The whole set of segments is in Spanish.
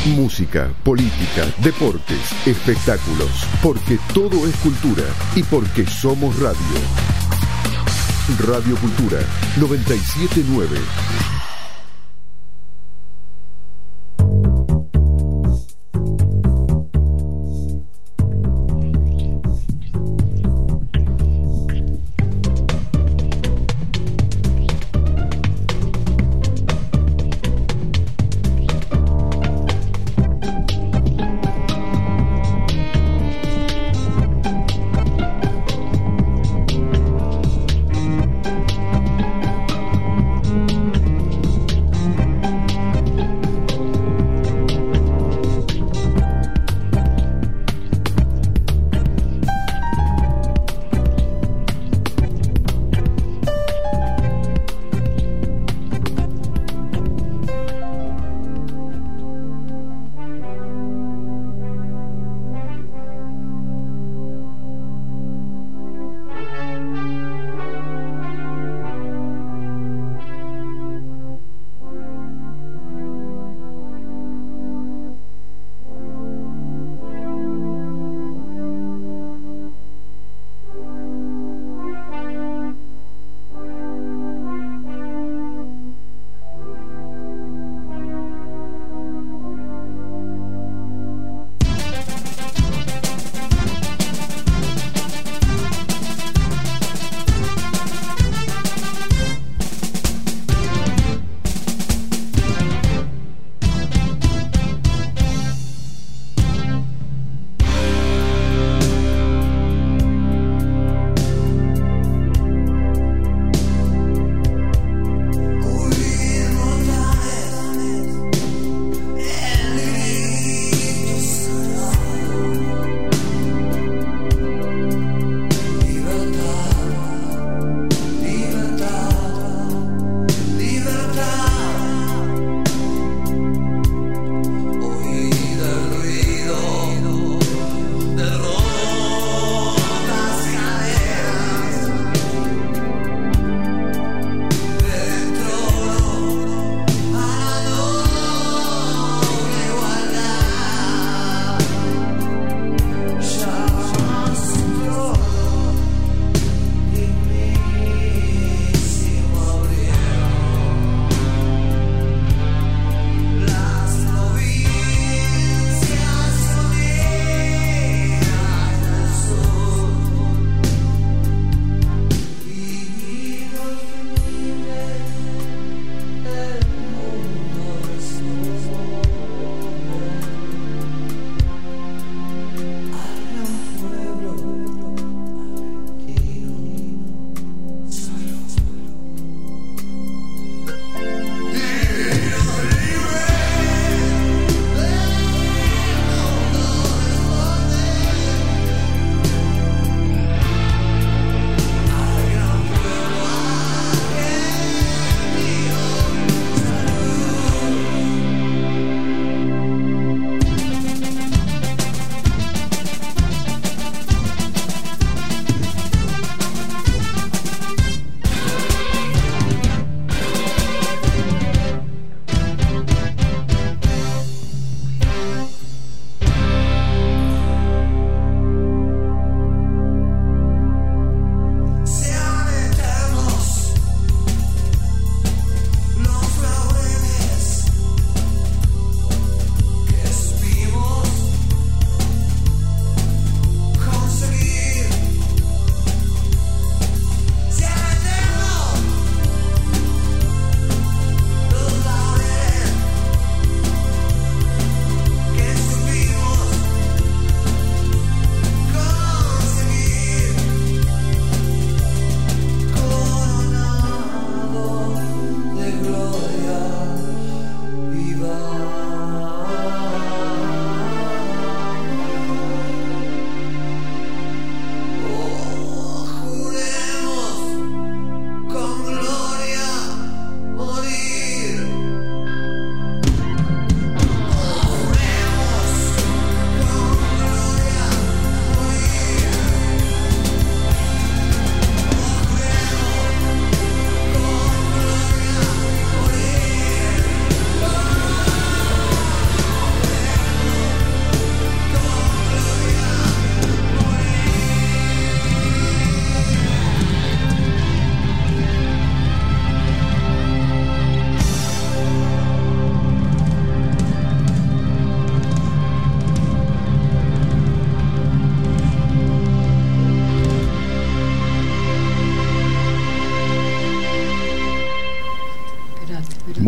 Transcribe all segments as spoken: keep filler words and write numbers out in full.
Música, política, deportes, espectáculos, porque todo es cultura y porque somos radio. Radio Cultura noventa y siete punto nueve.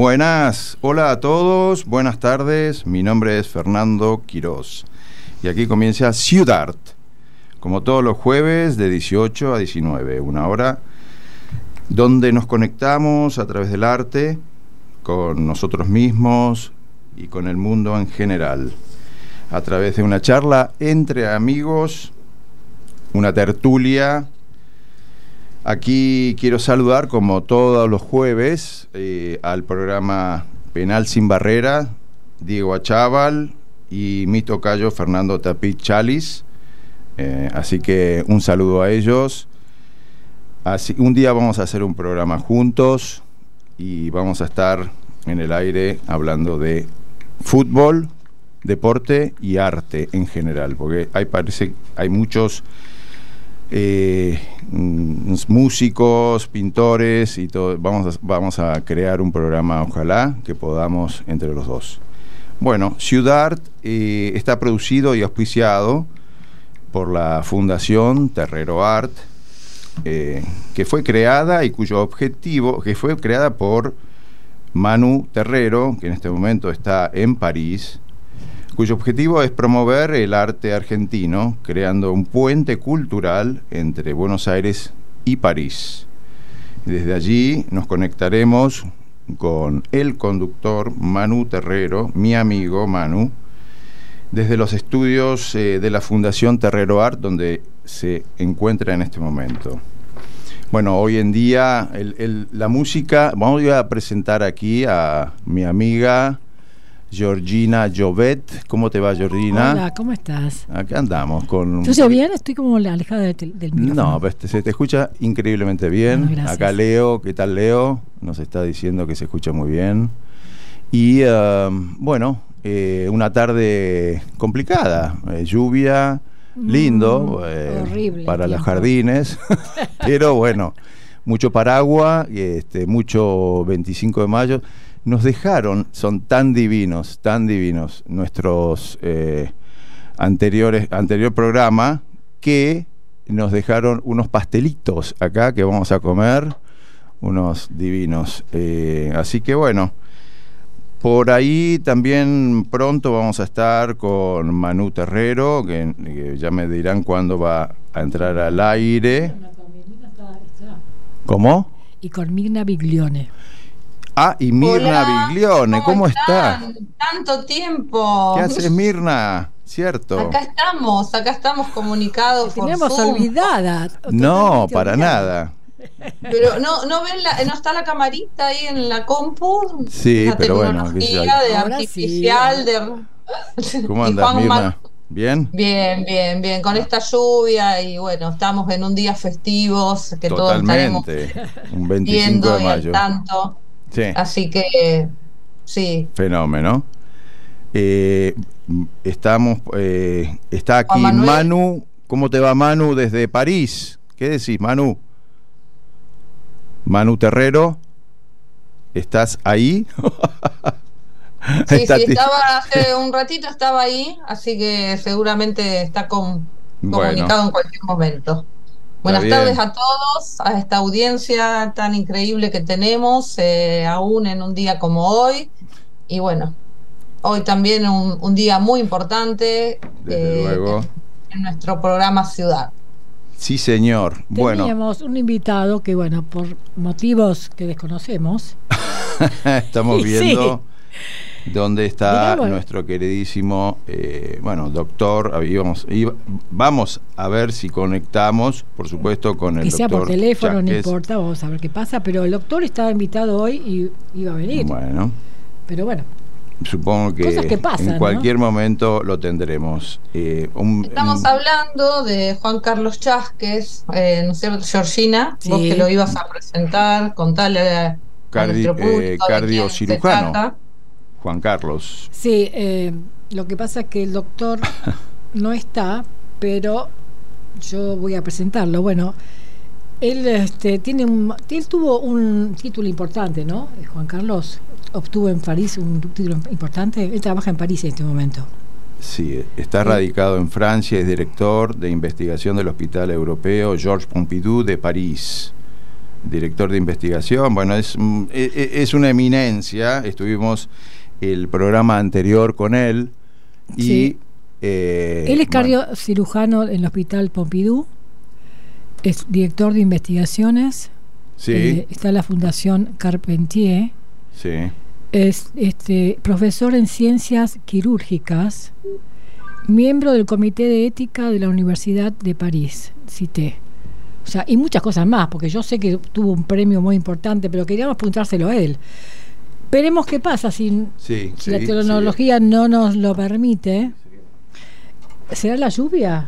Buenas, hola a todos, buenas tardes, mi nombre es Fernando Quirós y aquí comienza Ciudart, como todos los jueves de dieciocho a diecinueve, una hora donde nos conectamos a través del arte con nosotros mismos y con el mundo en general, a través de una charla entre amigos, una tertulia. Aquí quiero saludar, como todos los jueves, eh, al programa Penal Sin Barrera, Diego Achával y mi tocayo Fernando Tapit Chalis. Eh, así que un saludo a ellos. Así, un día vamos a hacer un programa juntos y vamos a estar en el aire hablando de fútbol, deporte y arte en general, porque hay, parece, hay muchos... Eh, músicos, pintores y todo. Vamos a, vamos a crear un programa, ojalá que podamos entre los dos. Bueno, Ciudart eh, está producido y auspiciado por la Fundación Terrero Art, eh, que fue creada y cuyo objetivo, que fue creada por Manu Terrero, que en este momento está en París, cuyo objetivo es promover el arte argentino, creando un puente cultural entre Buenos Aires y París. Desde allí nos conectaremos con el conductor Manu Terrero, mi amigo Manu, desde los estudios eh, de la Fundación Terrero Art, donde se encuentra en este momento. Bueno, hoy en día el, el, la música, vamos a presentar aquí a mi amiga Georgina Jovet. ¿Cómo te va, Georgina? Hola, ¿cómo estás? Acá andamos con... ¿Te oye bien? Estoy como alejada de te, del micrófono. No, pues, se te escucha increíblemente bien. Ah, acá Leo, ¿qué tal Leo? Nos está diciendo que se escucha muy bien. Y uh, bueno, eh, una tarde complicada, eh, lluvia, mm, lindo, eh, horrible para tiempo. Los jardines, pero bueno, mucho paraguas, este, mucho veinticinco de mayo. Nos dejaron, son tan divinos, tan divinos nuestros eh, anteriores, anterior programa, que nos dejaron unos pastelitos acá que vamos a comer, unos divinos. Eh, así que bueno, por ahí también pronto vamos a estar con Manu Terrero, que, que ya me dirán cuándo va a entrar al aire. ¿Cómo? Y con Mirna Biglione. Ah, y Mirna Hola, Biglione, ¿cómo, ¿cómo está? Tanto tiempo. ¿Qué haces, Mirna? ¿Cierto? Acá estamos, acá estamos comunicados por Tenemos Zoom. olvidada. No, para olvidada. nada. Pero no, no ven la, no está la camarita ahí en la compu. Sí, la pero bueno. tecnología de Ahora artificial sí. de. ¿Cómo andas, Juan Mirna? Mar... ¿Bien? Bien, bien, bien. Con esta lluvia y bueno, estamos en un día festivos que Totalmente. todos estaremos Un veinticinco de mayo. y al tanto. Sí. Así que sí. Fenómeno. Eh, estamos, eh, está aquí Manu. ¿Cómo te va, Manu, desde París? ¿Qué decís, Manu? Manu Terrero, ¿estás ahí? Sí, sí, estaba hace un ratito, estaba ahí, así que seguramente está con, comunicado bueno. en cualquier momento. Buenas tardes a todos, a esta audiencia tan increíble que tenemos, eh, aún en un día como hoy. Y bueno, hoy también un, un día muy importante Desde eh, luego. En, en nuestro programa Ciudad. Sí, señor. Teníamos bueno. un invitado que, bueno, por motivos que desconocemos. Estamos viendo sí. dónde está Digamos, nuestro queridísimo, eh, bueno, doctor. Íbamos, iba, vamos a ver si conectamos, por supuesto, con el que doctor. Que sea por teléfono, Chasquez. No importa, vamos a ver qué pasa. Pero el doctor estaba invitado hoy y iba a venir. Bueno. Pero bueno. Supongo que, cosas que pasan, en cualquier ¿no? momento lo tendremos. Eh, un, Estamos un... hablando de Juan Carlos Chasquez, eh, ¿no es cierto, Georgina? Sí. Vos que lo ibas a presentar, contale a, Cardi- a nuestro público eh, cardiocirujano. Juan Carlos. Sí, eh, lo que pasa es que el doctor no está, pero yo voy a presentarlo. Bueno, él este, tiene un, él tuvo un título importante, ¿no? Juan Carlos obtuvo en París un título importante. Él trabaja en París en este momento. Sí, está radicado en Francia, es director de investigación del Hospital Europeo Georges Pompidou de París. director de investigación. Bueno, es, es una eminencia. Estuvimos el programa anterior con él. Y, sí. eh, él es bueno. cardiocirujano en el Hospital Pompidou, es director de investigaciones. Sí. Eh, está en la Fundación Carpentier. Sí. Es este, profesor en ciencias quirúrgicas, miembro del Comité de Ética de la Universidad de París, cité. O sea, y muchas cosas más, porque yo sé que tuvo un premio muy importante, pero queríamos preguntárselo a él. Veremos qué pasa si, sí, si sí, la tecnología sí. no nos lo permite. ¿Será la lluvia?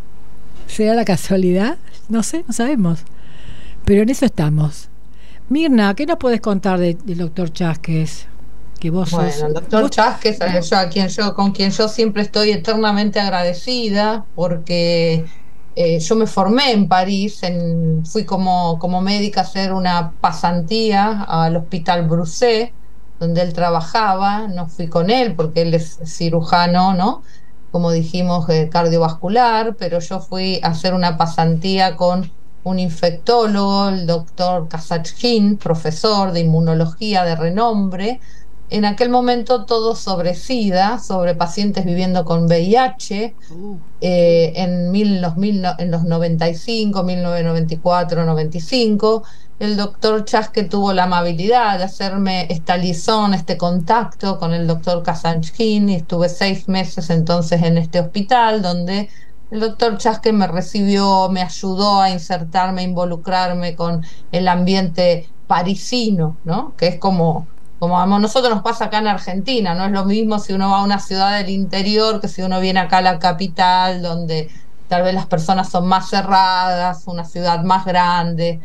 ¿Será la casualidad? No sé, no sabemos. Pero en eso estamos. Mirna, ¿qué nos puedes contar de, del doctor Chasquez? Que vos bueno, sos, el doctor vos... Chasquez, yo, a quien yo, con quien yo siempre estoy eternamente agradecida, porque eh, yo me formé en París, en, fui como, como médica a hacer una pasantía al Hospital Broussais, donde él trabajaba. No fui con él porque él es cirujano, ¿no? Como dijimos, eh, cardiovascular, pero yo fui a hacer una pasantía con un infectólogo, el doctor Kasachkin, profesor de inmunología de renombre. En aquel momento todo sobre SIDA, sobre pacientes viviendo con V I H, uh. eh, en, mil, los mil, en los noventa y cinco, mil novecientos noventa y cuatro, noventa y cinco, el doctor Chasquez tuvo la amabilidad de hacerme esta liaison, este contacto con el doctor Kasachkin, y estuve seis meses entonces en este hospital, donde el doctor Chasquez me recibió, me ayudó a insertarme, a involucrarme con el ambiente parisino, ¿no? Que es como... Como a nosotros nos pasa acá en Argentina, no es lo mismo si uno va a una ciudad del interior que si uno viene acá a la capital, donde tal vez las personas son más cerradas, una ciudad más grande.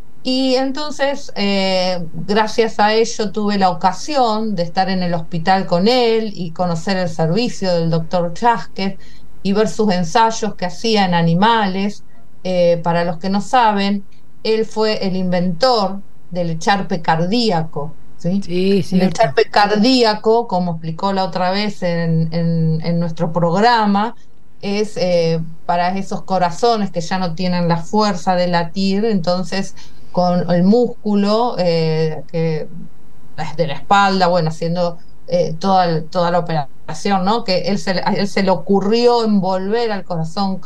Y entonces, eh, gracias a ello, tuve la ocasión de estar en el hospital con él y conocer el servicio del doctor Chasquez y ver sus ensayos que hacía en animales. Eh, para los que no saben, él fue el inventor del echarpe cardíaco. ¿Sí? Sí, el echarpe cardíaco, como explicó la otra vez en, en, en nuestro programa, es eh, para esos corazones que ya no tienen la fuerza de latir, entonces con el músculo eh, que de la espalda, bueno, haciendo eh, toda, toda la operación, ¿no? Que él se, a él se le ocurrió envolver al corazón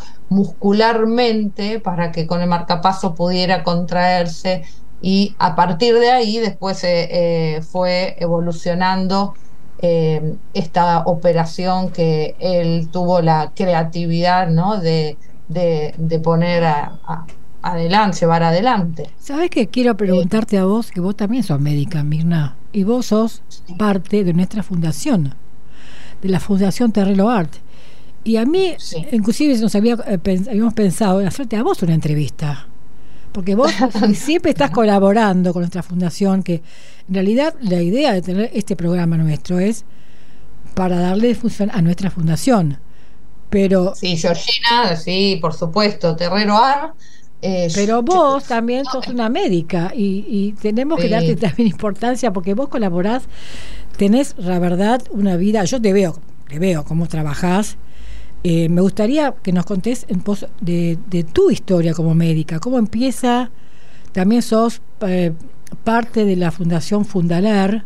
muscularmente para que con el marcapaso pudiera contraerse. Y a partir de ahí después eh, eh, fue evolucionando eh, esta operación que él tuvo la creatividad, ¿no? de, de, de poner a, a, adelante, llevar adelante. ¿Sabes qué? Quiero preguntarte a vos, que vos también sos médica, Mirna, y vos sos sí. parte de nuestra fundación, de la Fundación Terrelo Art. Y a mí, sí. inclusive nos había, eh, pens- habíamos pensado en hacerte a vos una entrevista. Porque vos siempre estás colaborando con nuestra fundación, que en realidad la idea de tener este programa nuestro es para darle difusión a nuestra fundación. Pero sí, Georgina, sí, por supuesto, Terrero Ar. Eh, pero vos también sos una médica y, y tenemos sí. que darte también importancia porque vos colaborás, tenés la verdad una vida, yo te veo, te veo cómo trabajás. Eh, me gustaría que nos contés en pos de, de tu historia como médica, cómo empieza. También sos eh, parte de la Fundación Fundalar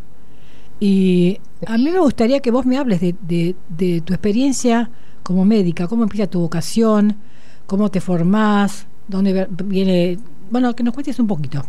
y a mí me gustaría que vos me hables de, de, de tu experiencia como médica, cómo empieza tu vocación, cómo te formás, dónde viene, bueno, que nos cuentes un poquito.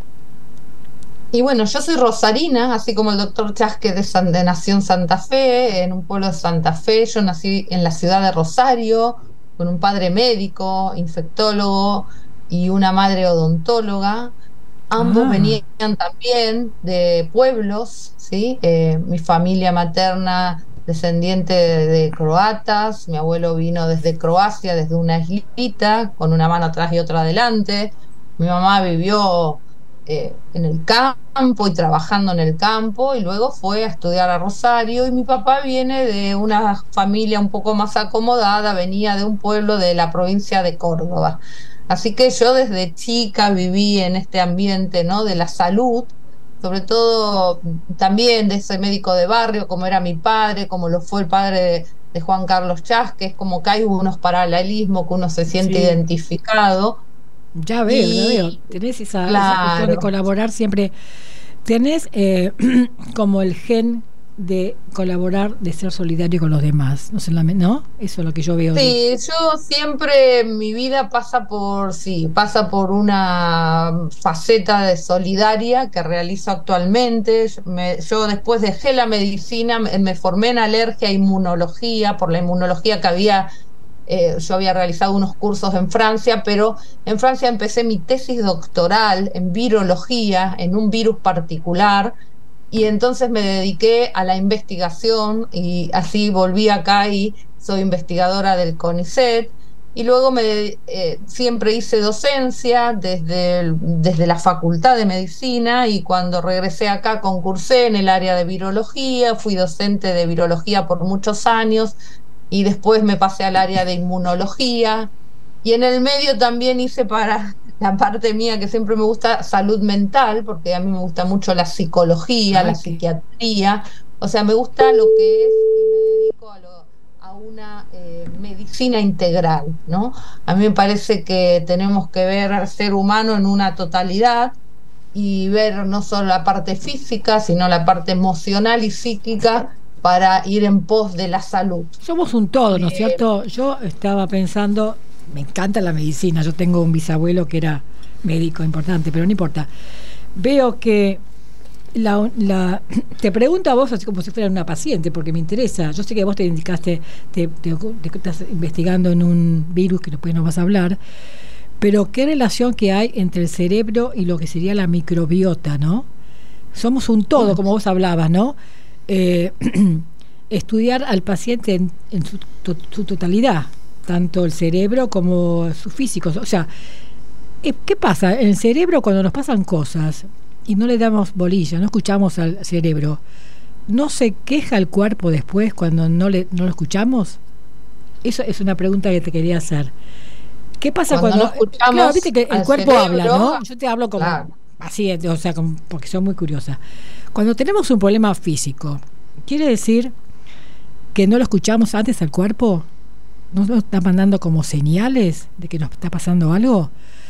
Y bueno, yo soy rosarina, así como el doctor Chasquez de, San, de nació en Santa Fe, en un pueblo de Santa Fe. Yo nací en la ciudad de Rosario, con un padre médico, infectólogo y una madre odontóloga. Ambos ah. venían también de pueblos, ¿sí? Eh, mi familia materna descendiente de, de croatas, mi abuelo vino desde Croacia, desde una islita, con una mano atrás y otra adelante. Mi mamá vivió Eh, en el campo y trabajando en el campo y luego fue a estudiar a Rosario y mi papá viene de una familia un poco más acomodada, venía de un pueblo de la provincia de Córdoba, así que yo desde chica viví en este ambiente, ¿no? de la salud, sobre todo también de ese médico de barrio como era mi padre, como lo fue el padre de, de Juan Carlos Chasquez, como que hay unos paralelismos que uno se siente sí. identificado. Ya veo, y, ya veo. Tenés esa, claro. esa cuestión de colaborar siempre. Tenés eh, como el gen de colaborar, de ser solidario con los demás, no solamente, ¿no? Eso es lo que yo veo. Sí, de... yo siempre, mi vida pasa por, sí, pasa por una faceta de solidaria que realizo actualmente. Me, yo después dejé la medicina, me, me formé en alergia e inmunología, por la inmunología que había, eh, yo había realizado unos cursos en Francia, pero en Francia empecé mi tesis doctoral en virología, en un virus particular. Y entonces me dediqué a la investigación y así volví acá y soy investigadora del CONICET. Y luego me eh, siempre hice docencia desde, el, desde la Facultad de Medicina, y cuando regresé acá concursé en el área de virología, fui docente de virología por muchos años y después me pasé al área de inmunología. Y en el medio también hice, para la parte mía que siempre me gusta, salud mental, porque a mí me gusta mucho la psicología, Ay, la qué... psiquiatría, o sea, me gusta lo que es, y me dedico a, lo, a una eh, medicina integral, ¿no? A mí me parece que tenemos que ver al ser humano en una totalidad y ver no solo la parte física, sino la parte emocional y psíquica para ir en pos de la salud. Somos un todo, ¿no es cierto? Yo estaba pensando... Me encanta la medicina, yo tengo un bisabuelo que era médico importante, pero no importa. Veo que la, la te pregunto a vos así como si fuera una paciente, porque me interesa. Yo sé que vos te indicaste, te, te, te estás investigando en un virus que después nos vas a hablar, pero qué relación que hay entre el cerebro y lo que sería la microbiota, ¿no? Somos un todo, como vos hablabas, ¿no? Eh, estudiar al paciente en, en su, to, su totalidad, tanto el cerebro como sus físicos. O sea, ¿qué pasa? En el cerebro, cuando nos pasan cosas y no le damos bolilla, no escuchamos al cerebro, ¿no se queja el cuerpo después cuando no le no lo escuchamos? Eso es una pregunta que te quería hacer. ¿Qué pasa cuando, cuando no escuchamos? Claro, viste que el cuerpo cerebro, habla, ¿no? Yo te hablo como claro. así, o sea, como, porque soy muy curiosa. Cuando tenemos un problema físico, ¿quiere decir que no lo escuchamos antes al cuerpo? ¿No nos está mandando como señales de que nos está pasando algo?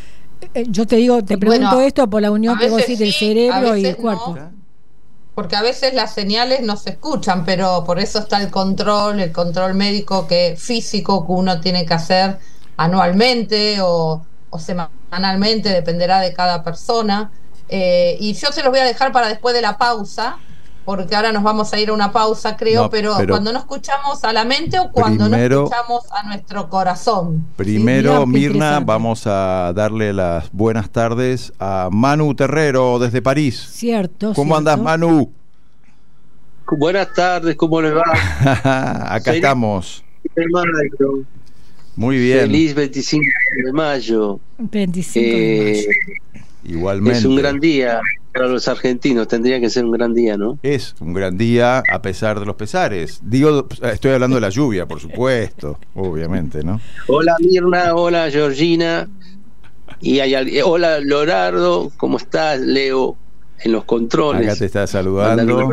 Eh, yo te digo, te pregunto bueno, esto por la unión que vos decís del sí, cerebro y el cuerpo. No, porque a veces las señales no se escuchan, pero por eso está el control, el control médico que físico que uno tiene que hacer anualmente o, o semanalmente, dependerá de cada persona. Eh, y yo se los voy a dejar para después de la pausa, porque ahora nos vamos a ir a una pausa, creo, no, pero, pero cuando no escuchamos a la mente o cuando primero, no escuchamos a nuestro corazón. Primero, ¿sí? Mirna, vamos a darle las buenas tardes a Manu Terrero desde París. Cierto. ¿Cómo cierto. andás, Manu? Buenas tardes, ¿cómo les va? Acá Feliz estamos. De mayo. Muy bien. Feliz veinticinco de mayo. veinticinco eh, de mayo. Igualmente. Es un gran día para los argentinos, tendría que ser un gran día, ¿no? Es un gran día a pesar de los pesares. Digo, estoy hablando de la lluvia, por supuesto, obviamente, ¿no? Hola Mirna, hola Georgina, y hay, hola Leonardo, ¿cómo estás? Leo, en los controles. Acá te está saludando.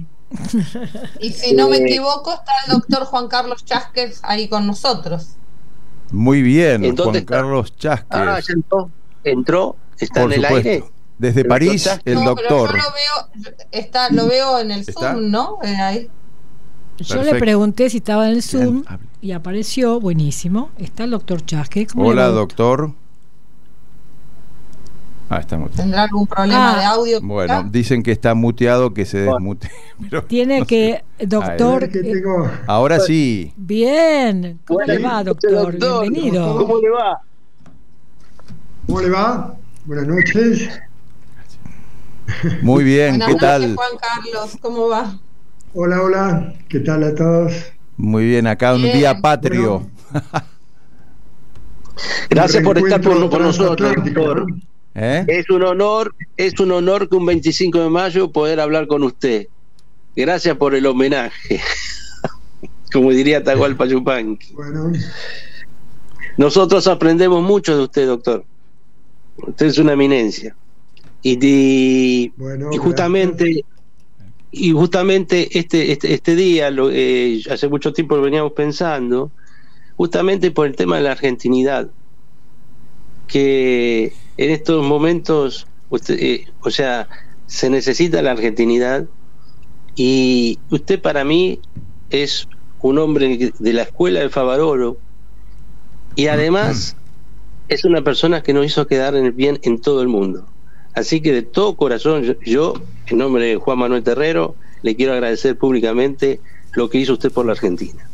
Y si no me equivoco, está el doctor Juan Carlos Chasquez ahí con nosotros. Muy bien, Juan está? Carlos Chasquez. Ah, ya entró, entró. ¿Está por en el supuesto. aire? Desde el París, doctor el no, doctor. Pero yo lo veo, está, lo veo en el ¿Está? Zoom, ¿no? Eh, ahí. Yo Perfecto. le pregunté si estaba en el Zoom bien, y apareció, buenísimo. Está el doctor Chasquez. Hola, doctor. Ah, está muteado. ¿Tendrá algún problema ah, de audio? Bueno, acá? Dicen que está muteado, que se desmute. Pero tiene no que, sé. Doctor. Eh, ahora sí. Bien. ¿Cómo bueno, le va, doctor? doctor? Bienvenido. ¿Cómo le va? ¿Cómo le va? Buenas noches. Muy bien, Buenas ¿qué noches, tal? Juan Carlos, ¿cómo va? Hola, hola, ¿qué tal a todos? Muy bien, acá bien. Un día patrio. Bueno, gracias por estar con, con nosotros, doctor. ¿no? ¿Eh? Es un honor, es un honor que un veinticinco de mayo poder hablar con usted. Gracias por el homenaje. Como diría Atahualpa Yupanqui. Bueno. Nosotros aprendemos mucho de usted, doctor. Usted es una eminencia. Y, y, bueno, y justamente gracias. y justamente este este, este día, lo, eh, hace mucho tiempo lo veníamos pensando, justamente por el tema de la argentinidad. que en estos momentos, usted, eh, o sea, se necesita la argentinidad, y usted para mí es un hombre de la escuela de Favarolo, y además es una persona que nos hizo quedar en el bien en todo el mundo. Así que de todo corazón, yo, yo en nombre de Juan Manuel Terrero, le quiero agradecer públicamente lo que hizo usted por la Argentina.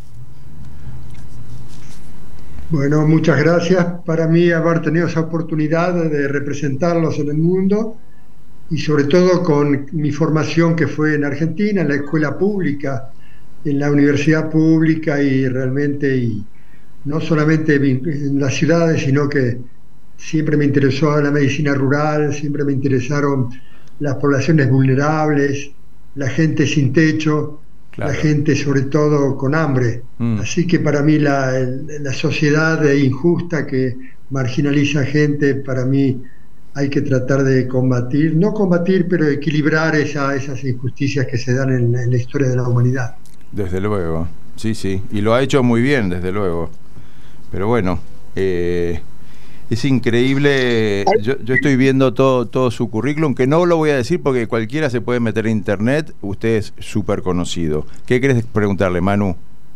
Bueno, muchas gracias. Para mí haber tenido esa oportunidad de representarlos en el mundo, y sobre todo con mi formación que fue en Argentina, en la escuela pública, en la universidad pública, y realmente, y no solamente en las ciudades, sino que siempre me interesó la medicina rural, siempre me interesaron las poblaciones vulnerables, la gente sin techo, claro, la gente sobre todo con hambre. Mm. Así que para mí la, la sociedad injusta que marginaliza gente, para mí hay que tratar de combatir, no combatir, pero equilibrar esa, esas injusticias que se dan en, en la historia de la humanidad. Desde luego, sí, sí, y lo ha hecho muy bien, desde luego. Pero bueno, eh, es increíble. Yo, yo estoy viendo todo, todo su currículum, que no lo voy a decir porque cualquiera se puede meter en internet. Usted es súper conocido. ¿Qué querés preguntarle, Manu?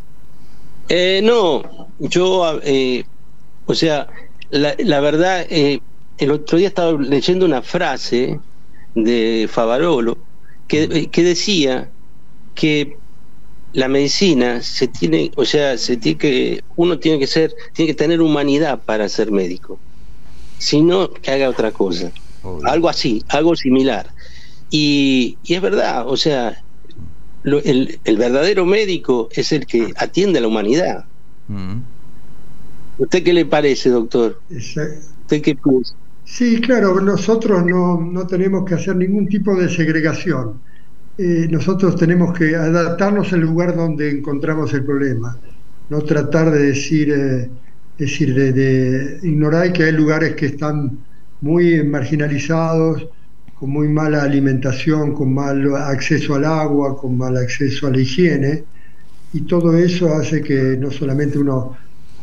Eh, no, yo, eh, o sea, la, la verdad, eh, el otro día estaba leyendo una frase de Favarolo que, que decía que la medicina se tiene, o sea, se tiene que, uno tiene que ser, tiene que tener humanidad para ser médico, si no, que haga otra cosa. Obvio. Algo así, algo similar. Y, y es verdad, o sea, lo, el, el verdadero médico es el que atiende a la humanidad. Mm. ¿Usted qué le parece, doctor? ¿Usted qué piensa? Sí, claro, nosotros no, no tenemos que hacer ningún tipo de segregación. Eh, nosotros tenemos que adaptarnos al lugar donde encontramos el problema, no tratar de decir, eh, decir de, de ignorar que hay lugares que están muy marginalizados, con muy mala alimentación, con mal acceso al agua, con mal acceso a la higiene, y todo eso hace que no solamente uno,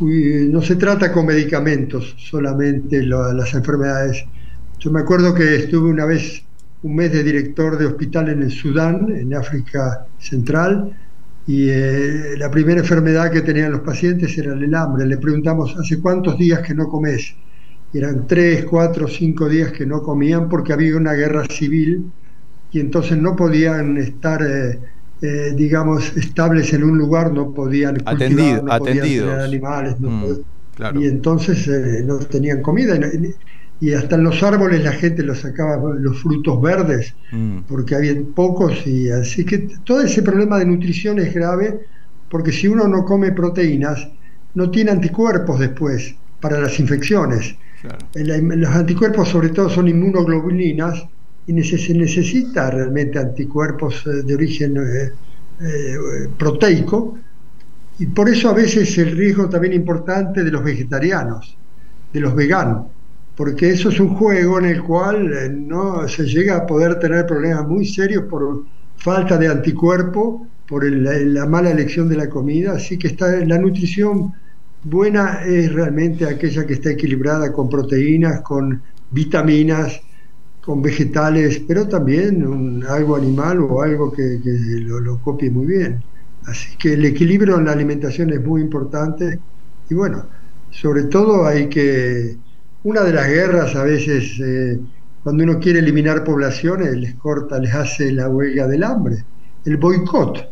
no se trata con medicamentos solamente lo, las enfermedades. Yo me acuerdo que estuve una vez un mes de director de hospital en el Sudán, en África Central, y eh, la primera enfermedad que tenían los pacientes era el hambre. Le preguntamos, ¿hace cuántos días que no comes? Y eran tres, cuatro, cinco días que no comían porque había una guerra civil, y entonces no podían estar, eh, eh, digamos, estables en un lugar, no podían cultivar, Atendido, no podían tener animales, no mm, podían, claro. Y entonces eh, no tenían comida. Y, y hasta en los árboles la gente los sacaba los frutos verdes, mm. porque había pocos, y así que todo ese problema de nutrición es grave, porque si uno no come proteínas, no tiene anticuerpos después para las infecciones. Claro. Los anticuerpos sobre todo son inmunoglobulinas, y se necesita realmente anticuerpos de origen eh, eh, proteico, y por eso a veces el riesgo también importante de los vegetarianos, de los veganos, porque eso es un juego en el cual eh, no se llega a poder tener problemas muy serios por falta de anticuerpo, por el, la, la mala elección de la comida. Así que está, la nutrición buena es realmente aquella que está equilibrada con proteínas, con vitaminas, con vegetales, pero también un, algo animal o algo que, que lo, lo copie muy bien. Así que el equilibrio en la alimentación es muy importante, y bueno, sobre todo hay que... Una de las guerras a veces, eh, cuando uno quiere eliminar poblaciones, les corta, les hace la huelga del hambre, el boicot.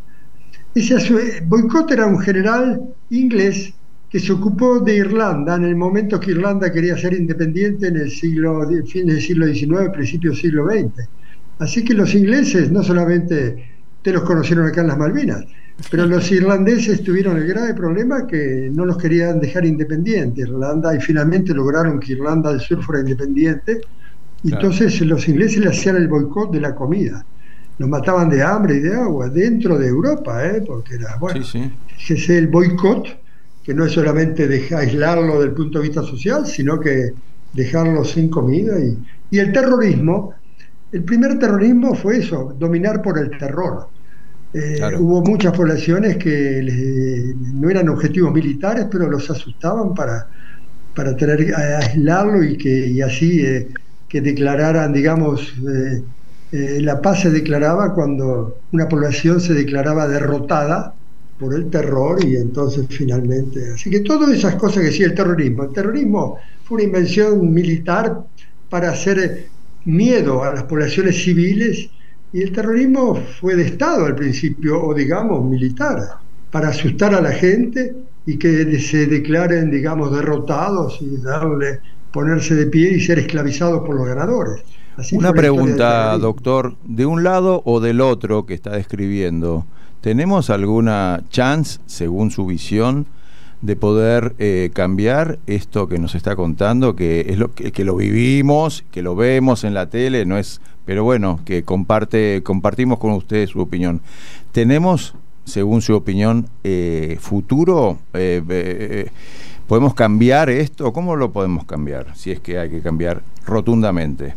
Ese boicot era un general inglés que se ocupó de Irlanda en el momento que Irlanda quería ser independiente en el siglo, fin del siglo diecinueve, principio del siglo veinte. Así que los ingleses, no solamente ustedes los conocieron acá en las Malvinas, pero los irlandeses tuvieron el grave problema que no los querían dejar independientes, Irlanda, y finalmente lograron que Irlanda del Sur fuera independiente. Y claro. Entonces los ingleses le hacían el boicot de la comida, los mataban de hambre y de agua dentro de Europa, ¿eh? Porque era, bueno, sí, sí. Ese el boicot, que no es solamente dejar, aislarlo del punto de vista social, sino que dejarlo sin comida. Y, y el terrorismo, el primer terrorismo fue eso, dominar por el terror. Eh, claro. Hubo muchas poblaciones que les, no eran objetivos militares, pero los asustaban para, para tener, aislarlo y que y así eh, que declararan, digamos, eh, eh, la paz se declaraba cuando una población se declaraba derrotada por el terror y entonces finalmente, así que todas esas cosas que decía el terrorismo, el terrorismo fue una invención militar para hacer miedo a las poblaciones civiles, y el terrorismo fue de Estado al principio, o digamos militar, para asustar a la gente y que se declaren, digamos, derrotados y darle, ponerse de pie y ser esclavizados por los ganadores. Así Una pregunta, doctor, ¿de un lado o del otro que está describiendo, tenemos alguna chance, según su visión, de poder eh, cambiar esto que nos está contando, que es lo que, que lo vivimos, que lo vemos en la tele, no es, pero bueno, que comparte compartimos con ustedes su opinión? ¿Tenemos, según su opinión, eh, futuro? Eh, eh, ¿Podemos cambiar esto? ¿Cómo lo podemos cambiar? Si es que hay que cambiar rotundamente.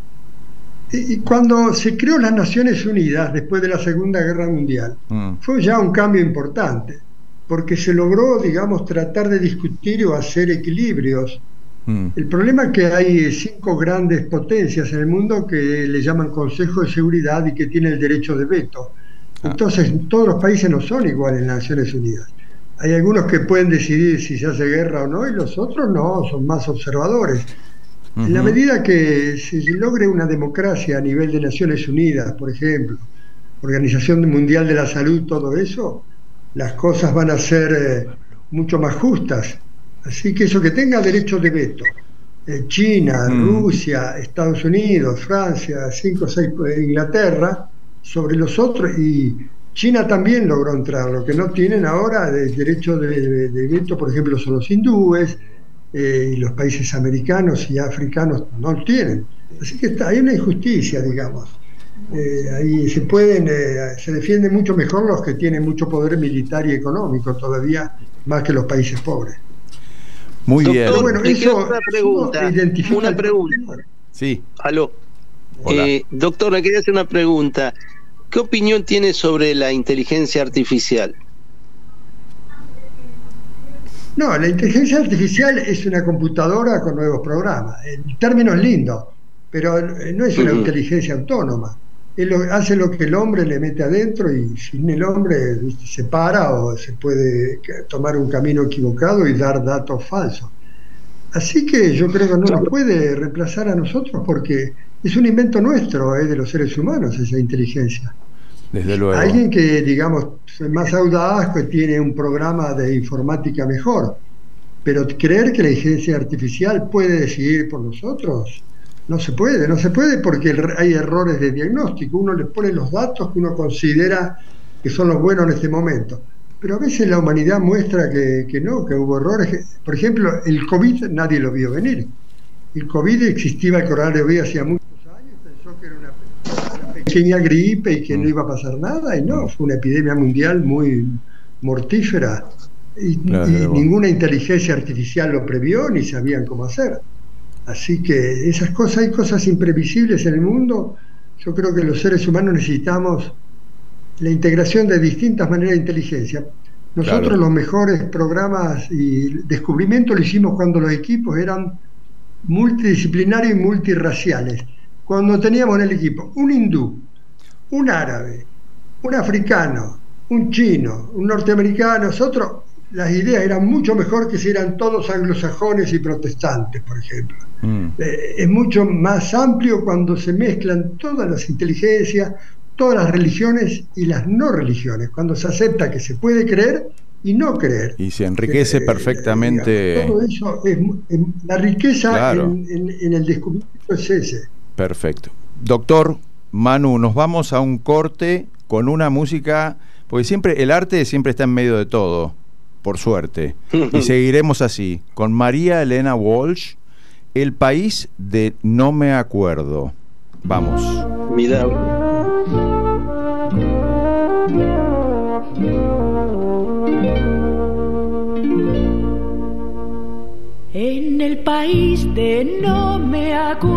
Y cuando se creó las Naciones Unidas después de la Segunda Guerra Mundial, mm. fue ya un cambio importante, porque se logró, digamos, tratar de discutir o hacer equilibrios. Mm. El problema es que hay cinco grandes potencias en el mundo que le llaman Consejo de Seguridad y que tienen el derecho de veto. Ah. Entonces, todos los países no son iguales en las Naciones Unidas. Hay algunos que pueden decidir si se hace guerra o no, y los otros no, son más observadores. Uh-huh. En la medida que se logre una democracia a nivel de Naciones Unidas, por ejemplo, Organización Mundial de la Salud, todo eso, las cosas van a ser eh, mucho más justas. Así que eso, que tenga derecho de veto, eh, China, uh-huh. Rusia, Estados Unidos, Francia, cinco o seis, eh, Inglaterra, sobre los otros, y China también logró entrar. Lo que no tienen ahora de derecho de, de, de veto, por ejemplo, son los hindúes, eh, y los países americanos y africanos no lo tienen. Así que está, hay una injusticia, digamos. Eh, ahí se pueden, eh, se defienden mucho mejor los que tienen mucho poder militar y económico todavía, más que los países pobres. Muy Doctor, bien. Pero bueno, eso, una pregunta. Eso una pregunta. Sí. Aló. Eh, doctor, le quería hacer una pregunta. ¿Qué opinión tiene sobre la inteligencia artificial? No, la inteligencia artificial es una computadora con nuevos programas. El término es lindo, pero no es una uh-huh. inteligencia autónoma. Él lo, hace lo que el hombre le mete adentro, y sin el hombre se para o se puede tomar un camino equivocado y dar datos falsos. Así que yo creo que no nos puede reemplazar a nosotros, porque es un invento nuestro, eh, de los seres humanos, esa inteligencia. Desde luego. Alguien que, digamos, es más audaz, que tiene un programa de informática mejor, pero creer que la inteligencia artificial puede decidir por nosotros, no se puede, no se puede, porque hay errores de diagnóstico. Uno le pone los datos que uno considera que son los buenos en este momento, pero a veces la humanidad muestra que, que no, que hubo errores. Por ejemplo, el COVID nadie lo vio venir. El COVID existía, el coronavirus hacía muchos años, pensó que era una pequeña gripe y que no iba a pasar nada, y no, fue una epidemia mundial muy mortífera, y, claro, y ninguna inteligencia artificial lo previó ni sabían cómo hacer. Así que esas cosas, hay cosas imprevisibles en el mundo. Yo creo que los seres humanos necesitamos la integración de distintas maneras de inteligencia. Nosotros claro. los mejores programas y descubrimientos lo hicimos cuando los equipos eran multidisciplinarios y multirraciales. Cuando teníamos en el equipo un hindú, un árabe, un africano, un chino, un norteamericano, nosotros, las ideas eran mucho mejor que si eran todos anglosajones y protestantes, por ejemplo. Mm. Eh, es mucho más amplio cuando se mezclan todas las inteligencias, todas las religiones y las no religiones, cuando se acepta que se puede creer y no creer. Y se enriquece eh, perfectamente. Digamos, todo eso es, es la riqueza claro. en, en, en el descubrimiento es ese. Perfecto. Doctor Manu, nos vamos a un corte con una música, porque siempre el arte siempre está en medio de todo, por suerte, y seguiremos así, con María Elena Walsh, El país de no me acuerdo. Vamos. Mira. En el país de no me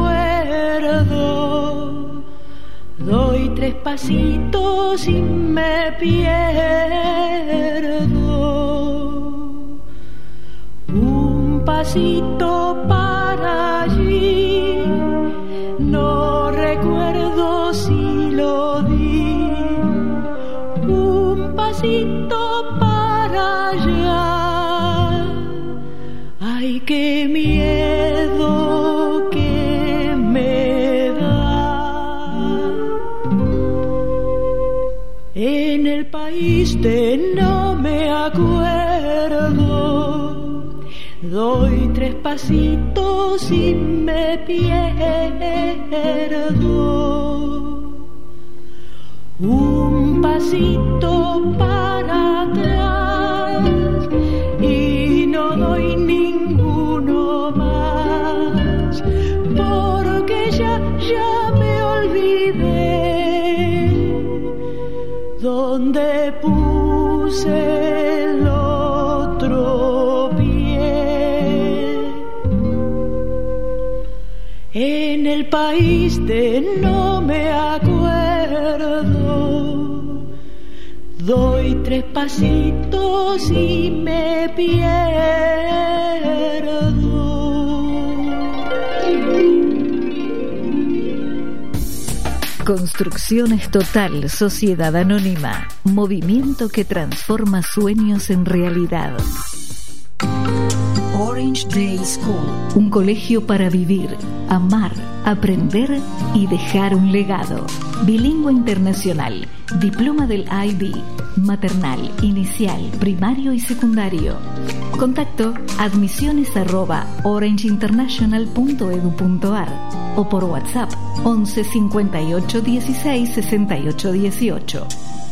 acuerdo, doy tres pasitos y me pierdo. Un pasito pasito para allí, no recuerdo si lo di, un pasito para allá. Ay, qué miedo que me da. En el país de no me acuerdo, doy tres pasitos y me pierdo. Un pasito para atrás y no doy ninguno más, porque ya, ya me olvidé donde puse el otro pie. En el país de no me acuerdo, doy tres pasitos y me pierdo. Construcciones Total, Sociedad Anónima, movimiento que transforma sueños en realidad. Orange Day School, un colegio para vivir, amar, aprender y dejar un legado. Bilingüe internacional, diploma del I B, maternal, inicial, primario y secundario. Contacto admisiones arroba orangeinternational punto edu punto ar o por WhatsApp once cincuenta y ocho dieciséis sesenta y ocho dieciocho.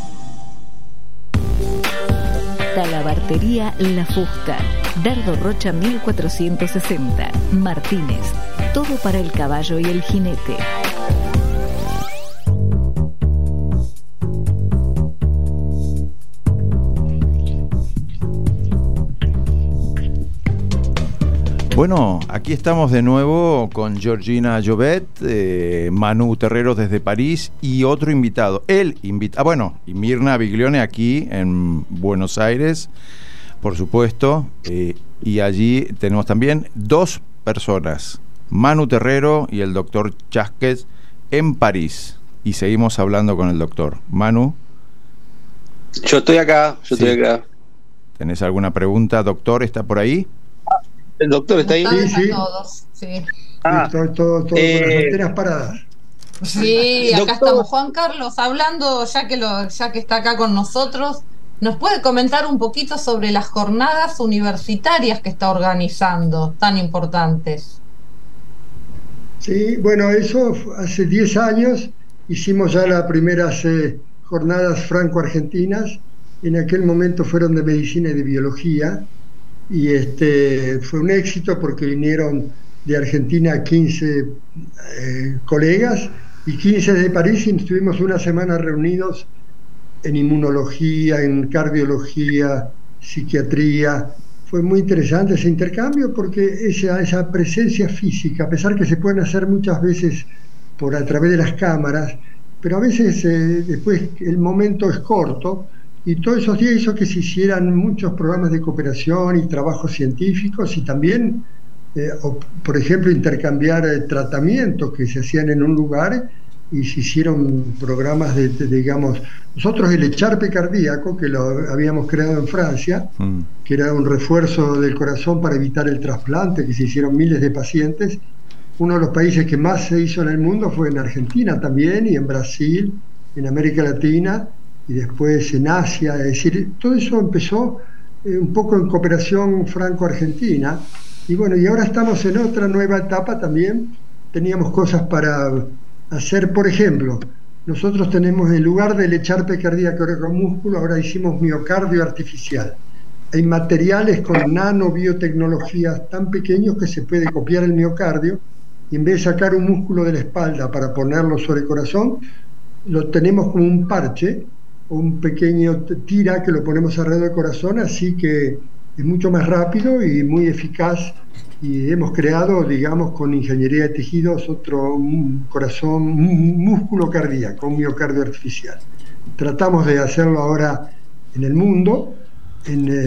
Talabartería La Fusta, Dardo Rocha mil cuatrocientos sesenta, Martínez. Todo para el caballo y el jinete. Bueno, aquí estamos de nuevo con Georgina Llobet, eh, Manu Terreros desde París y otro invitado. El invitado, ah, bueno, y Mirna Biglione aquí en Buenos Aires, por supuesto. Eh, y allí tenemos también dos personas, Manu Terrero y el doctor Chasquez en París. Y seguimos hablando con el doctor. Manu. Yo estoy acá, yo sí. estoy acá. ¿Tenés alguna pregunta, doctor? ¿Está por ahí? ¿El doctor está ahí? Sí, sí. Todos, sí. Ah, estoy todo, todo eh, con las antenas paradas. Sí, acá doctor. Estamos. Juan Carlos, hablando, ya que, lo, ya que está acá con nosotros, ¿nos puede comentar un poquito sobre las jornadas universitarias que está organizando, tan importantes? Sí, bueno, eso hace diez años hicimos ya las primeras eh, jornadas franco-argentinas. En aquel momento fueron de medicina y de biología. Y este fue un éxito porque vinieron de Argentina quince eh, colegas y quince de París, y estuvimos una semana reunidos en inmunología, en cardiología, psiquiatría. Fue muy interesante ese intercambio porque esa, esa presencia física, a pesar que se pueden hacer muchas veces por a través de las cámaras, pero a veces eh, después el momento es corto. Y todos esos días hizo que se hicieran muchos programas de cooperación y trabajos científicos y también, eh, o, por ejemplo, intercambiar eh, tratamientos que se hacían en un lugar y se hicieron programas de, de digamos, nosotros el echarpe cardíaco, que lo habíamos creado en Francia, mm. que era un refuerzo del corazón para evitar el trasplante, que se hicieron miles de pacientes. Uno de los países que más se hizo en el mundo fue en Argentina también, y en Brasil, en América Latina, y después en Asia. Es decir, todo eso empezó eh, un poco en cooperación franco-argentina, y bueno, y ahora estamos en otra nueva etapa también. Teníamos cosas para hacer, por ejemplo, nosotros tenemos, en lugar del echarpe cardíaco con músculo, ahora hicimos miocardio artificial. Hay materiales con nanobiotecnologías tan pequeños que se puede copiar el miocardio, y en vez de sacar un músculo de la espalda para ponerlo sobre el corazón, lo tenemos como un parche, un pequeño tira que lo ponemos alrededor del corazón, así que es mucho más rápido y muy eficaz. Y hemos creado, digamos, con ingeniería de tejidos, otro un corazón, un músculo cardíaco, un miocardio artificial. Tratamos de hacerlo ahora en el mundo, en, eh,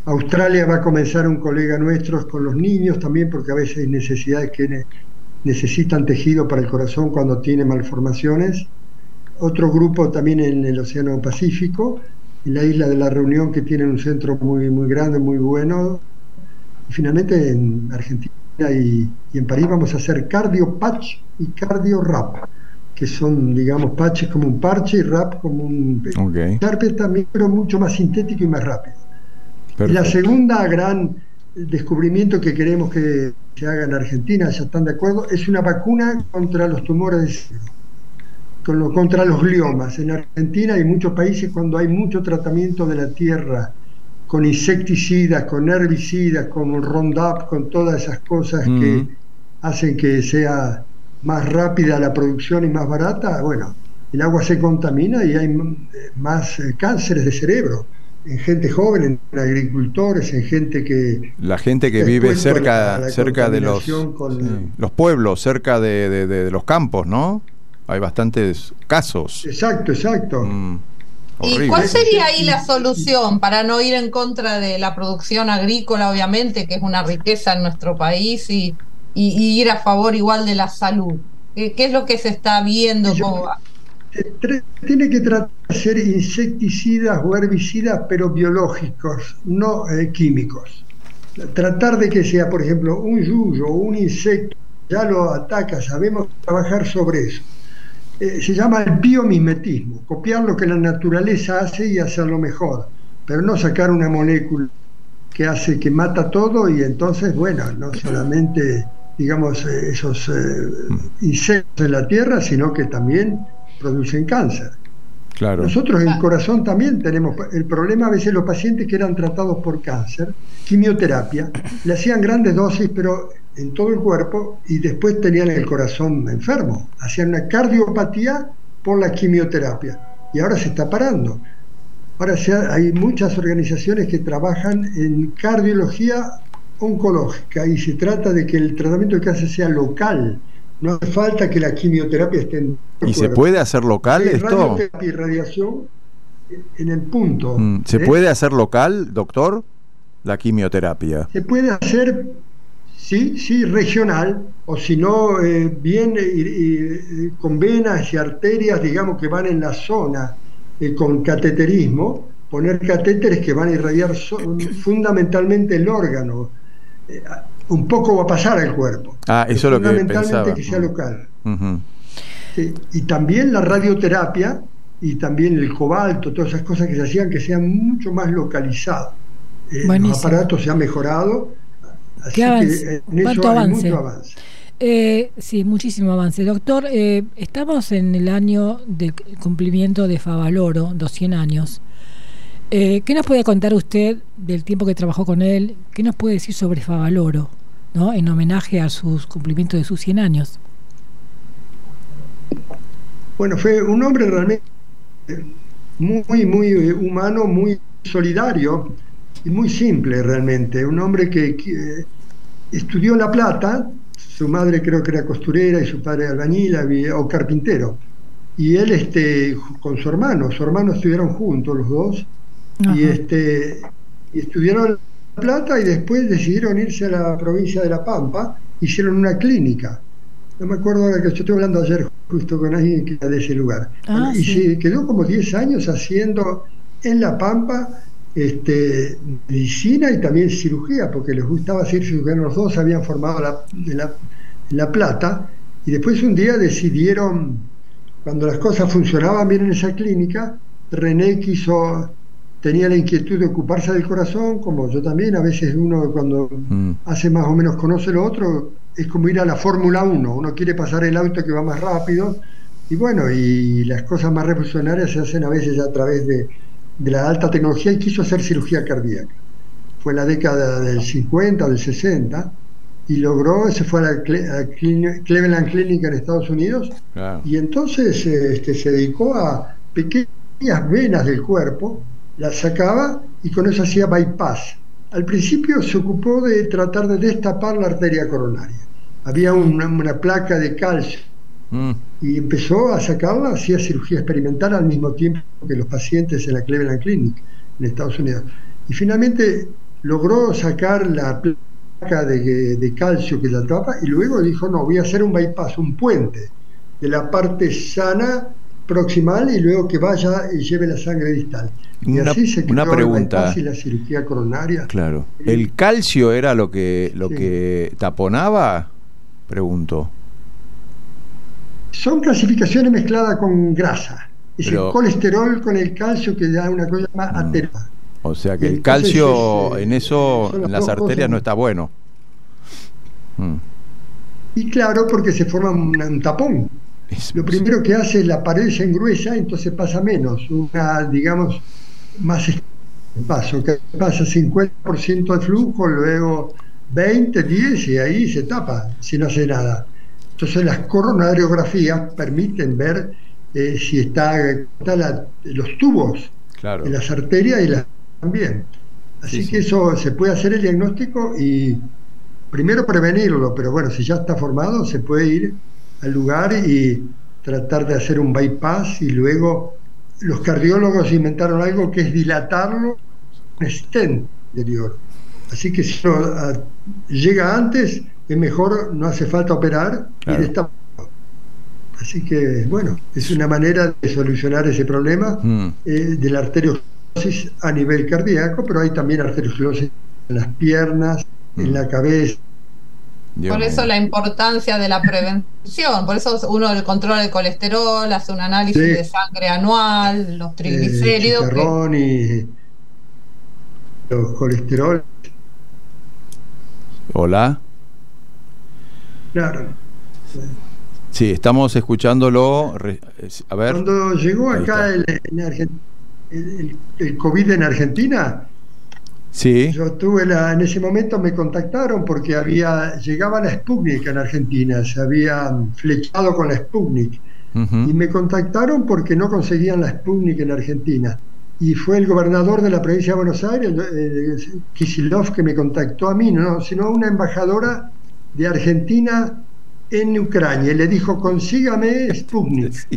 Australia va a comenzar un colega nuestro con los niños también, porque a veces hay necesidades que ne- necesitan tejido para el corazón cuando tiene malformaciones. Otro grupo también en el Océano Pacífico, en la isla de la Reunión, que tienen un centro muy, muy grande, muy bueno. Y finalmente en Argentina y, y en París vamos a hacer cardio patch y cardio rap, que son, digamos, patch como un parche y rap como un okay. Sharpe también, pero mucho más sintético y más rápido. Perfecto. Y la segunda gran descubrimiento que queremos que se haga en Argentina, ya están de acuerdo, es una vacuna contra los tumores de cerebro, con lo, contra los gliomas. En Argentina y en muchos países, cuando hay mucho tratamiento de la tierra con insecticidas, con herbicidas, con Roundup, con todas esas cosas mm. que hacen que sea más rápida la producción y más barata, bueno, el agua se contamina y hay más eh, cánceres de cerebro en gente joven, en agricultores, en gente que... La gente que vive cerca, la, la cerca de los, con, sí, los pueblos, cerca de, de, de, de los campos, ¿no? Hay bastantes casos. Exacto, exacto. Mm, ¿Y cuál sería ahí la solución para no ir en contra de la producción agrícola, obviamente, que es una riqueza en nuestro país, y, y, y ir a favor igual de la salud? ¿Qué, qué es lo que se está viendo? Yo, tiene que tratar de ser insecticidas o herbicidas, pero biológicos, no eh, químicos. Tratar de que sea, por ejemplo, un yuyo o un insecto, ya lo ataca, sabemos trabajar sobre eso. Eh, se llama el biomimetismo, copiar lo que la naturaleza hace y hacerlo mejor, pero no sacar una molécula que hace que mata todo y entonces, bueno, no solamente, digamos, eh, esos eh, insectos en la tierra, sino que también producen cáncer. Claro. Nosotros en el corazón también tenemos el problema. A veces los pacientes que eran tratados por cáncer, quimioterapia, le hacían grandes dosis, pero en todo el cuerpo, y después tenían el corazón enfermo, hacían una cardiopatía por la quimioterapia, y ahora se está parando. Ahora se ha, hay muchas organizaciones que trabajan en cardiología oncológica, y se trata de que el tratamiento de cáncer sea local. No hace falta que la quimioterapia esté en el ¿Y cuerpo. Se puede hacer local hay esto? Radioterapia y radiación en el punto. Mm, ¿Se ¿eh? puede hacer local, doctor, la quimioterapia? Se puede hacer, sí, sí, regional, o si no, eh, bien eh, eh, con venas y arterias, digamos, que van en la zona, eh, con cateterismo, poner catéteres que van a irradiar so fundamentalmente el órgano. Eh, un poco va a pasar al cuerpo. Ah, eso es lo que pensaba. Fundamentalmente que sea local. Uh-huh. Sí, y también la radioterapia y también el cobalto, todas esas cosas que se hacían, que sean mucho más localizados. Eh, los aparatos se han mejorado, así que en eso hay avance? mucho avance. Eh, sí, muchísimo avance. Doctor, eh, estamos en el año del cumplimiento de Favaloro, los cien años. Eh, ¿Qué nos puede contar usted del tiempo que trabajó con él? ¿Qué nos puede decir sobre Favaloro, ¿no?, en homenaje a sus cumplimientos de sus cien años? Bueno, fue un hombre realmente muy, muy humano, muy solidario y muy simple realmente. Un hombre que, que estudió en La Plata, su madre creo que era costurera y su padre albañil o carpintero. Y él este, con su hermano, su hermano estuvieron juntos los dos. Ajá. y este y estudiaron en La Plata y después decidieron irse a la provincia de La Pampa, hicieron una clínica. No me acuerdo ahora, que yo estoy hablando ayer justo con alguien que era de ese lugar. Ah, y sí. se quedó como diez años haciendo en La Pampa este, medicina y también cirugía, porque les gustaba ser cirujanos. Los dos habían formado la, en, la, en La Plata, y después un día decidieron, cuando las cosas funcionaban bien en esa clínica, René quiso... tenía la inquietud de ocuparse del corazón, como yo también. A veces uno, cuando mm. hace más o menos conoce lo otro, es como ir a la Fórmula uno, uno quiere pasar el auto que va más rápido, y bueno, y las cosas más revolucionarias se hacen a veces a través de, de la alta tecnología, y quiso hacer cirugía cardíaca. Fue en la década del cincuenta, del sesenta, y logró, se fue a la Cle a Cleveland Clinic en Estados Unidos, claro. y entonces este, se dedicó a pequeñas venas del cuerpo, las sacaba y con eso hacía bypass. Al principio se ocupó de tratar de destapar la arteria coronaria. Había una, una placa de calcio mm. y empezó a sacarla, hacía cirugía experimental al mismo tiempo que los pacientes en la Cleveland Clinic en Estados Unidos. Y finalmente logró sacar la placa de, de calcio que la tapa y luego dijo, no, voy a hacer un bypass, un puente de la parte sana proximal y luego que vaya y lleve la sangre distal. Y una, así se creó una pregunta. el bypass y la cirugía coronaria. Claro. ¿El calcio era lo que, lo Sí. que taponaba? Pregunto. Son clasificaciones mezcladas con grasa. Es Pero- el colesterol con el calcio que da una cosa más Mm. aterva. O sea que el Entonces, calcio es, eh, en eso, son las en las dos arterias cosas. no está bueno. Mm. Y claro, porque se forma un, un tapón. Es- Lo primero que hace es la pared se engruesa, entonces pasa menos, una, digamos, más paso, que pasa cincuenta por ciento de flujo, luego veinte, diez y ahí se tapa, si no hace nada. Entonces las coronariografías permiten ver eh, si está, está la- los tubos Claro. de las arterias y las también. Así Sí, que sí. eso se puede hacer el diagnóstico y primero prevenirlo, pero bueno, si ya está formado se puede ir al lugar y tratar de hacer un bypass y luego los cardiólogos inventaron algo que es dilatarlo, un stent anterior. Así que si uno ah, llega antes, es mejor, no hace falta operar Claro. y destapar. Así que, bueno, es una manera de solucionar ese problema Mm. eh, de la arteriosclerosis a nivel cardíaco, pero hay también arteriosclerosis en las piernas, Mm. en la cabeza. Dios Por eso mío. la importancia de la prevención, por eso uno controla el colesterol, hace un análisis Sí. de sangre anual, los eh, triglicéridos. que- chicharrón y los colesterol, Hola. claro. Sí, estamos escuchándolo. Re- es- A ver. Cuando llegó Ahí acá está. el, en Argen- el, el- el COVID en Argentina, Sí. yo tuve la, en ese momento me contactaron porque había llegaba la Sputnik en Argentina, se habían flechado con la Sputnik. Ujú. Y me contactaron porque no conseguían la Sputnik en Argentina. Y fue el gobernador de la provincia de Buenos Aires, eh, Kicillof, que me contactó a mí, no, sino una embajadora de Argentina en Ucrania. Y le dijo, consígame Sputnik. Sí.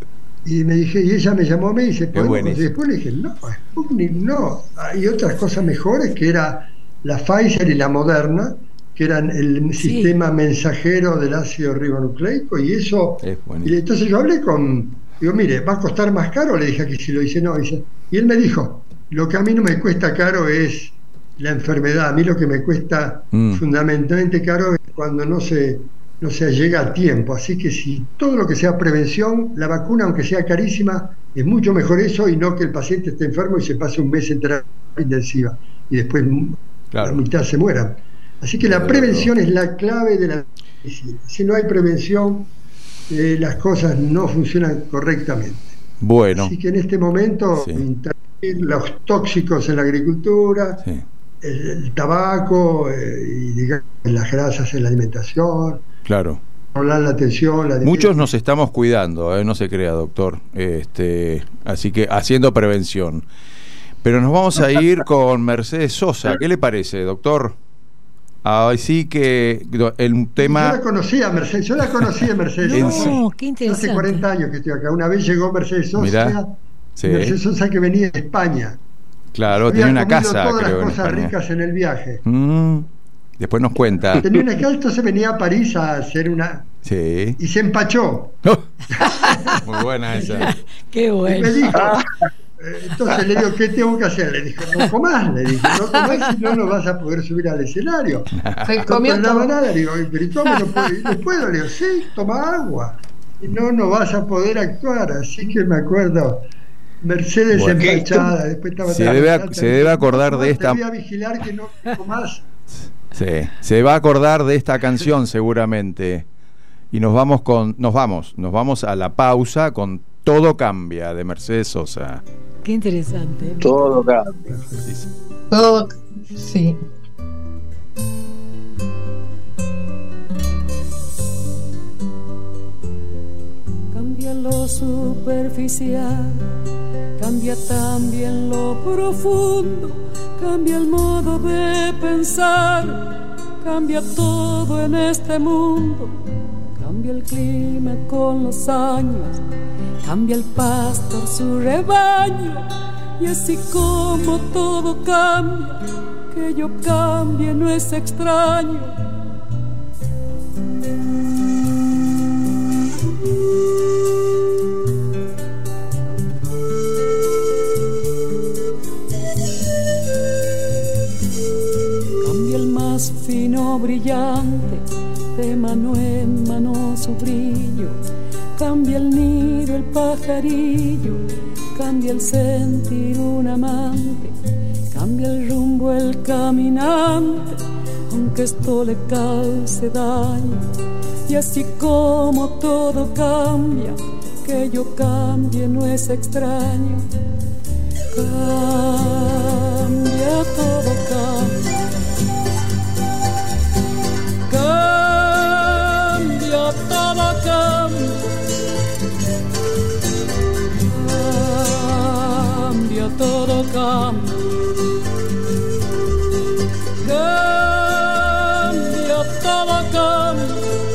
Y me dije, y ella me llamó a mí y dice, Qué ¿podemos buenísimo. conseguir? Después le dije, no, Sputnik no. Hay otras cosas mejores que era la Pfizer y la Moderna, que eran el Sí. sistema mensajero del ácido ribonucleico, y eso. Es Y buenísimo. entonces yo hablé con, digo, mire, ¿va a costar más caro? Le dije que si lo hice, no. Dice, y él me dijo, lo que a mí no me cuesta caro es la enfermedad, a mí lo que me cuesta Mm. fundamentalmente caro es cuando no se, no se llega a tiempo. Así que si todo lo que sea prevención, la vacuna, aunque sea carísima, es mucho mejor eso y no que el paciente esté enfermo y se pase un mes en terapia intensiva y después Claro. la mitad se mueran. Así que la Claro. prevención es la clave de la medicina. Si no hay prevención, eh, las cosas no funcionan correctamente. Bueno. Así que en este momento, Sí. intervenir los tóxicos en la agricultura, Sí. el, el tabaco eh, y digamos, las grasas en la alimentación, Claro. hablar la atención, la Muchos nos estamos cuidando, ¿eh? No se crea, doctor. Este, así que haciendo prevención. Pero nos vamos a ir con Mercedes Sosa. ¿Qué le parece, doctor? Así que el tema... Yo la conocía, Mercedes, yo la conocí a Mercedes ¿En Sosa. serio? No, qué interesante. Hace cuarenta años que estoy acá. Una vez llegó Mercedes Sosa, Mirá, sí. Mercedes Sosa que venía de España. Claro, Había tenía una comido casa, todas creo, las en cosas España. ricas en el viaje. Mm, después nos cuenta. Tenía una casa, entonces venía a París a hacer una... Sí. Y se empachó. Muy buena esa. Qué Y bueno. me dijo... eh, Entonces le digo, ¿qué tengo que hacer? Le dijo, no comás, le dije, no comás, si no, no vas a poder subir al escenario. Se No comió perdaba todo. nada, le digo, pero ¿y cómo no puedo? Y no puedo, le digo, sí, toma agua. Y no, no vas a poder actuar. Así que me acuerdo, Mercedes Bueno, empachada, después estaba... se debe ac- se debe acordar de Te esta- voy a vigilar que no comás. Sí. Se va a acordar de esta canción seguramente. Y nos vamos con, nos vamos, nos vamos a la pausa con Todo Cambia de Mercedes Sosa. Qué interesante. Todo acá. Sí, sí. Todo, sí. Cambia lo superficial, cambia también lo profundo, cambia el modo de pensar, cambia todo en este mundo, cambia el clima con los años, cambia el pastor su rebaño, Y así como todo cambia, que yo cambie no es extraño. Cambia el más fino brillante, de mano en mano su brillo. Cambia el nido, el pajarillo, cambia el sentir un amante, cambia el rumbo el caminante, aunque esto le cause daño. Y así como todo cambia, que yo cambie no es extraño. Cambia, todo cambia. Cambia, todo cambia. Cambia, todo cambia. Cambia, todo cambia.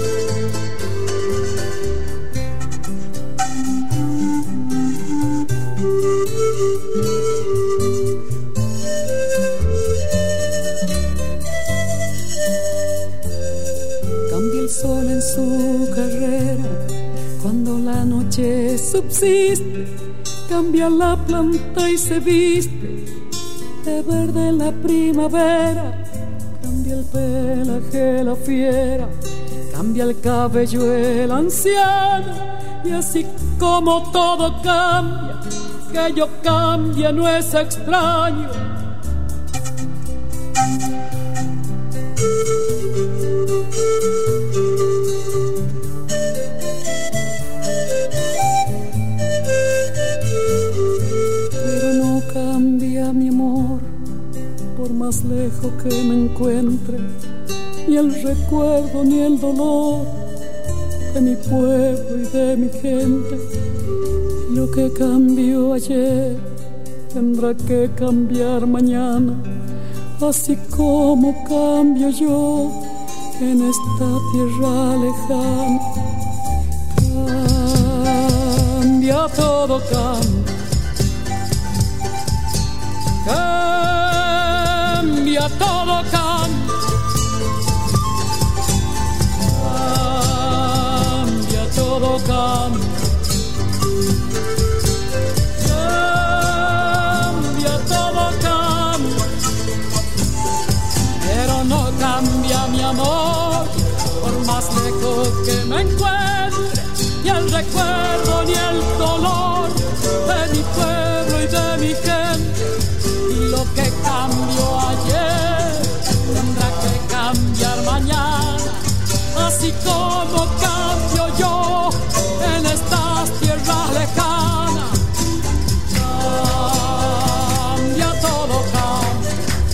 Cambia el sol en su carrera, cuando la noche subsiste, cambia la planta y se viste de verde la primavera, cambia el pelaje la fiera, cambia el cabello el anciano. Y así como todo cambia, que yo cambie no es extraño. Pero no cambia mi amor, por más lejos que me encuentre, ni el recuerdo ni el dolor de mi pueblo y de mi gente. Lo que cambió ayer tendrá que cambiar mañana, así como cambio yo en esta tierra lejana. Cambia, todo cambia. Cambia, todo cambia. Cambia, todo cambia. Cambia, todo cambia. Pero no cambia mi amor, por más lejos que me encuentre, ni el recuerdo ni el dolor de mi pueblo y de mi gente. Y lo que cambió ayer tendrá que cambiar mañana, así como cambio yo en estas tierras lejanas. Cambia, todo cambia.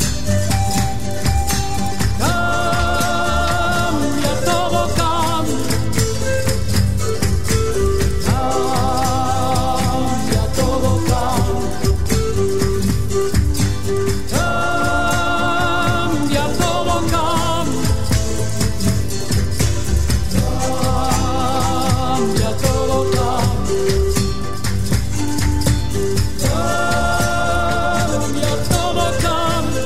Cambia, todo cambia. Cambia, todo cambia. Cambia, todo cambia. Cambia, todo cambia. Cambia, todo cambia.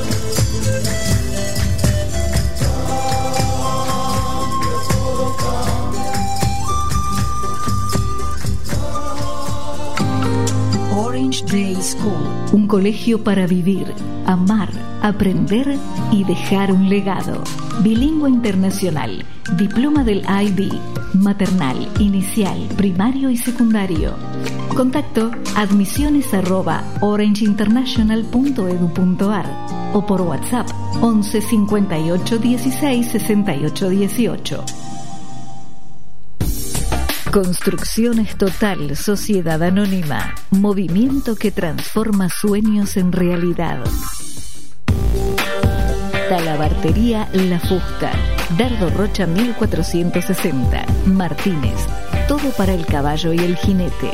Orange Day School, un colegio para vivir, amar, aprender y dejar un legado. Bilingüe internacional, diploma del I B, maternal, inicial, primario y secundario. Contacto admisiones arroba orangeinternational.edu.ar o por WhatsApp once cincuenta y ocho dieciséis sesenta y ocho dieciocho. Construcciones Total, Sociedad Anónima, movimiento que transforma sueños en realidad. Talabartería La Fusta, Dardo Rocha mil cuatrocientos sesenta, Martínez, todo para el caballo y el jinete.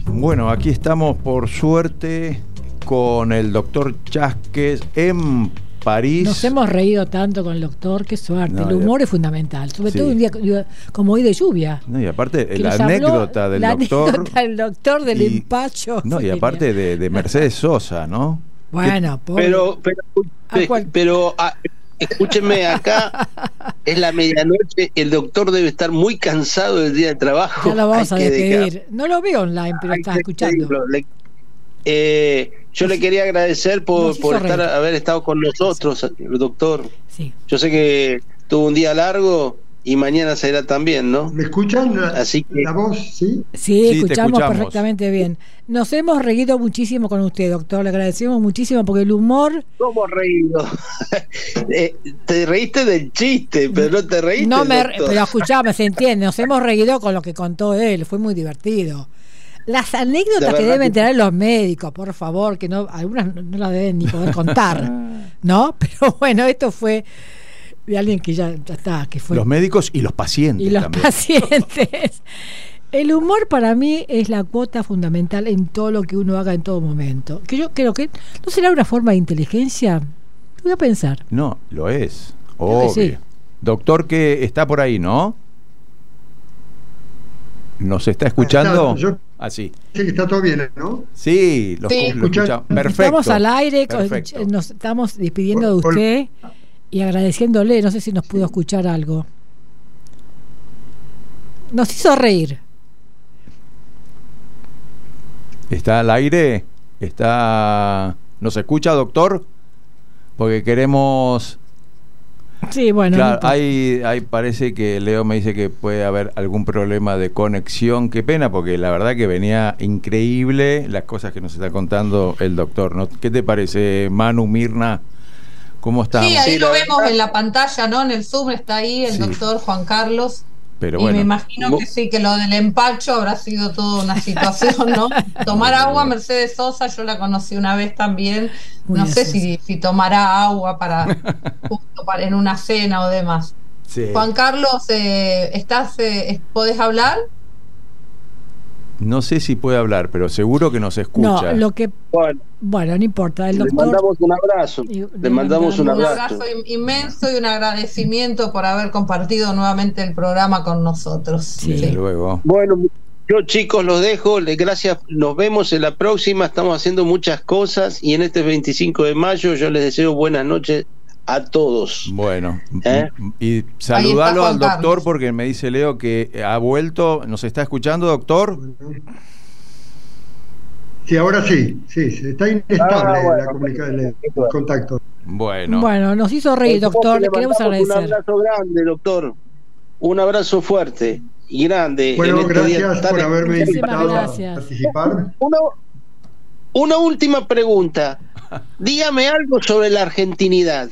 Bueno, aquí estamos por suerte con el doctor Chasquez en París. Nos hemos reído tanto con el doctor, qué suerte. No, el humor ya... es fundamental, sobre sí. todo un día como hoy de lluvia. No, y aparte, la anécdota del la doctor. Anécdota del doctor del y, empacho. No, y aparte de, de Mercedes Sosa, ¿no? Bueno, que, pero, pero, pero, pero a, escúchenme, acá es la medianoche, el doctor debe estar muy cansado del día de trabajo. Ya lo vamos Hay a despedir. Dejar. No lo veo online, pero Hay está escuchando. Le, eh, yo nos, le quería agradecer por, por estar, haber estado con nosotros, sí. doctor. Sí. Yo sé que tuvo un día largo y mañana será también, ¿no? ¿Me escuchan la, Así que, la voz? Sí, sí, sí escuchamos, escuchamos perfectamente bien. Nos hemos reído muchísimo con usted, doctor. Le agradecemos muchísimo porque el humor... ¿Cómo reído? eh, te reíste del chiste, pero no te reíste. No me, pero escuchame, se entiende. Nos hemos reído con lo que contó él. Fue muy divertido. Las anécdotas que deben tener los médicos, por favor, que no algunas no las deben ni poder contar, ¿no? Pero bueno, esto fue de alguien que ya, ya está, que fue... Los médicos y los pacientes Y los también. pacientes. El humor para mí es la cuota fundamental en todo lo que uno haga en todo momento. Que yo creo que no será una forma de inteligencia. Voy a pensar. No, lo es. Obvio. Sí. Doctor que está por ahí, ¿no? ¿Nos está escuchando? Está, yo, ah, sí. Sí, está todo bien, ¿no? Sí, lo, sí. lo escuchamos. Perfecto. Estamos al aire, Perfecto. nos estamos despidiendo de usted y agradeciéndole. No sé si nos pudo escuchar algo. Nos hizo reír. ¿Está al aire? ¿Está... ¿Nos escucha, doctor? Porque queremos... Sí, bueno. Claro, hay, hay, parece que Leo me dice que puede haber algún problema de conexión. Qué pena, porque la verdad que venía increíble las cosas que nos está contando el doctor, ¿no? ¿Qué te parece, Manu, Mirna? ¿Cómo estamos? Sí, ahí lo vemos en la pantalla, ¿no? En el Zoom está ahí el sí. doctor Juan Carlos. Pero y bueno, me imagino que sí, que lo del empacho habrá sido toda una situación, ¿no? Tomar agua, Mercedes Sosa, yo la conocí una vez también. No sé si, si tomará agua para justo para en una cena o demás. Sí. Juan Carlos, eh, ¿estás, eh, ¿podés hablar? No sé si puede hablar, pero seguro que nos escucha. No, lo que bueno, bueno no importa. El doctor, le mandamos un abrazo. Le, le mandamos un abrazo. Un abrazo inmenso y un agradecimiento por haber compartido nuevamente el programa con nosotros. Sí, sí. Luego. Bueno, yo chicos los dejo. Gracias. Nos vemos en la próxima. Estamos haciendo muchas cosas y en este veinticinco de mayo yo les deseo buenas noches a todos. Bueno, ¿Eh? y saludalo al doctor Carlos. Porque me dice Leo que ha vuelto. ¿Nos está escuchando, doctor? Sí, ahora sí, sí, está inestable ah, bueno, la comunicación, el contacto. Bueno. Bueno, nos hizo reír, doctor, le queremos agradecer. Un abrazo grande, doctor. Un abrazo fuerte y grande. Bueno, en este gracias día por haberme invitado gracias. a participar. Una, una última pregunta. Dígame algo sobre la argentinidad.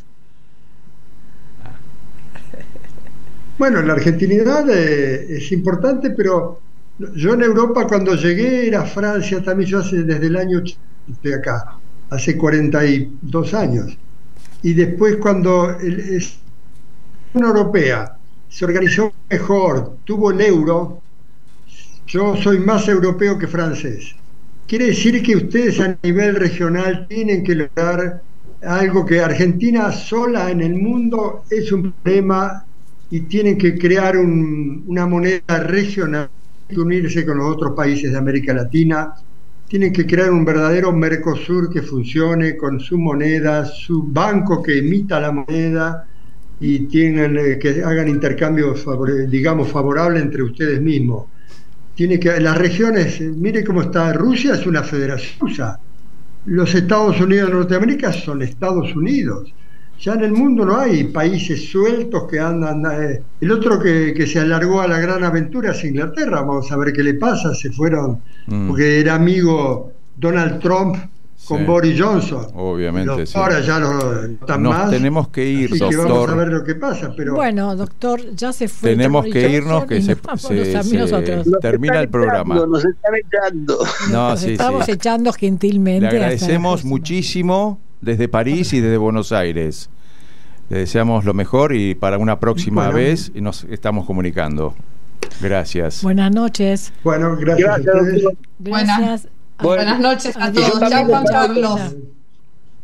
Bueno, la argentinidad eh, es importante, pero yo en Europa cuando llegué era Francia, también yo hace desde el año estoy acá, hace cuarenta y dos años. Y después cuando el, es, la Unión Europea se organizó mejor, tuvo el euro, yo soy más europeo que francés. Quiere decir que ustedes a nivel regional tienen que lograr algo que Argentina sola en el mundo es un problema y tienen que crear un, una moneda regional, que unirse con los otros países de América Latina, tienen que crear un verdadero Mercosur que funcione con su moneda, su banco que emita la moneda y tienen eh, que hagan intercambios favore, digamos favorables entre ustedes mismos. Tiene que las regiones, mire cómo está Rusia, es una federación rusa. Los Estados Unidos de Norteamérica son Estados Unidos. Ya en el mundo no hay países sueltos que andan. Eh, el otro que, que se alargó a la gran aventura es Inglaterra. Vamos a ver qué le pasa. Se fueron mm. porque era amigo Donald Trump con sí. Boris Johnson. Obviamente, Los, sí. Ahora ya no están Nos más. tenemos que ir, así doctor. Que vamos a ver lo que pasa. Pero bueno, doctor, ya se fue. Tenemos que Johnson irnos, que se, se, se termina el programa. Echando, nos están echando. No, nos sí, estamos sí. echando gentilmente. Le agradecemos muchísimo desde París y desde Buenos Aires. Le deseamos lo mejor y para una próxima bueno. vez nos estamos comunicando. Gracias. Buenas noches. Bueno, gracias. Gracias. Gracias. Buenas, buenas noches a todos. Chao, Juan Carlos.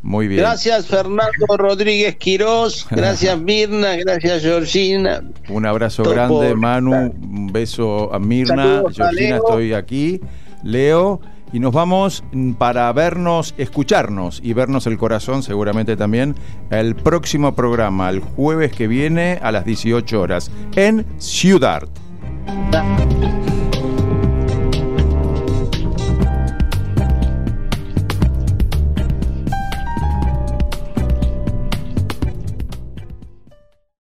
Muy bien. Gracias Fernando Rodríguez Quirós, gracias Mirna, gracias Georgina. Un abrazo grande, por... Manu, un beso a Mirna. Saludos Georgina, a estoy aquí, Leo, y nos vamos para vernos, escucharnos y vernos el corazón seguramente también el próximo programa, el jueves que viene a las dieciocho horas en Ciudad.